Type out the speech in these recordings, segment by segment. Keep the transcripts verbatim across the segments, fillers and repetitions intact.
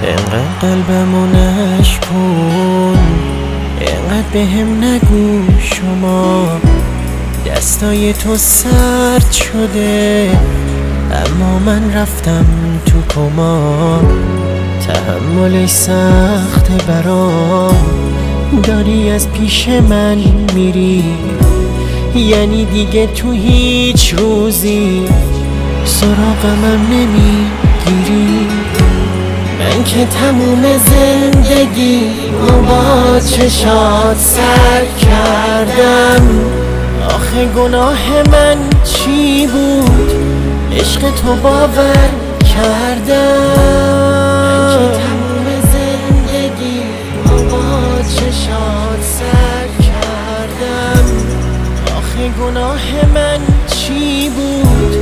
اینقدر قلبمو نشکن، اینقدر بهم نگو شما دستای تو سرد شده، اما من رفتم تو کما. تحملش سخته برام، داری از پیش من میری، یعنی دیگه تو هیچ روزی سراغمم نمیگیری. من که تموم زندگی رو با چشات سر کردم، آخه گناه من چی بود عشق تو باور کردم. من که تموم زندگی رو با چشات سر کردم، آخه گناه من چی بود.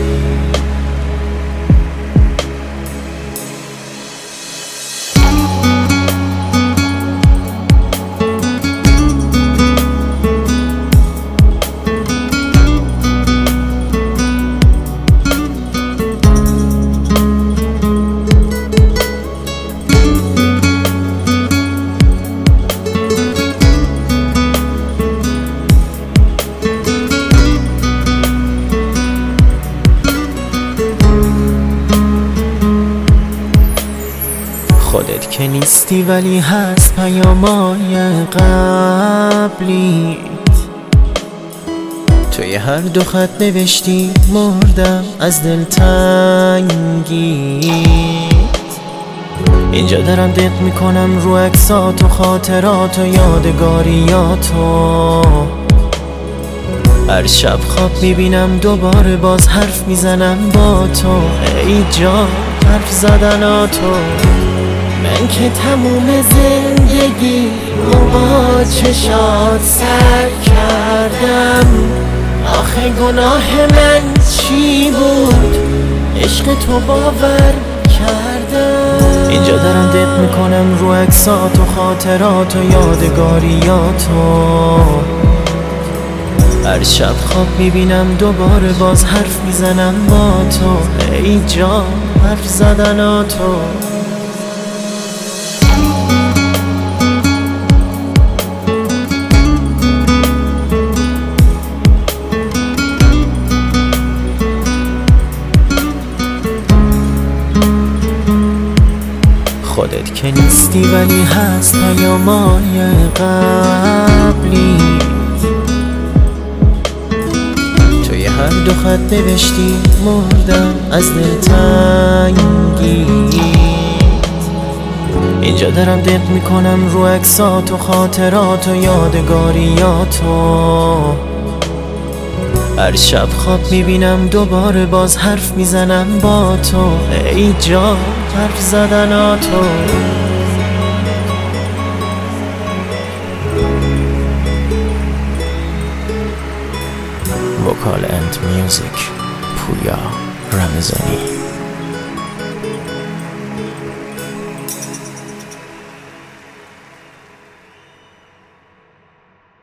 خودت که نیستی ولی هست پیامای قبلیت، توی هر دو خط نوشتی مردم از دلتنگیت. اینجا دارم دق میکنم رو عکسات و خاطرات و یادگاریاتو، هر شب خواب میبینم دوباره باز حرف میزنم با تو، ای جان حرف زدناتو. من که تموم زندگی رو با چشات سر کردم، آخه گناه من چی بود عشق تو باور کردم. اینجا دارم دق میکنم رو عکسات و خاطرات و یادگاریاتو، هر شب خواب میبینم دوباره باز حرف میزنم با تو، ای جان حرف زدناتو. خودت که نیستی ولی هست پیامای قبلیت، توی هر دو خط نوشتی مردم از دلتنگیت. اینجا دارم دق میکنم رو عکسات و خاطرات و یادگاریاتو، هر شب خواب میبینم دوباره باز حرف میزنم با تو، ای جان حرف زدناتو. وکال اند میوزیک، پویا رمضانی.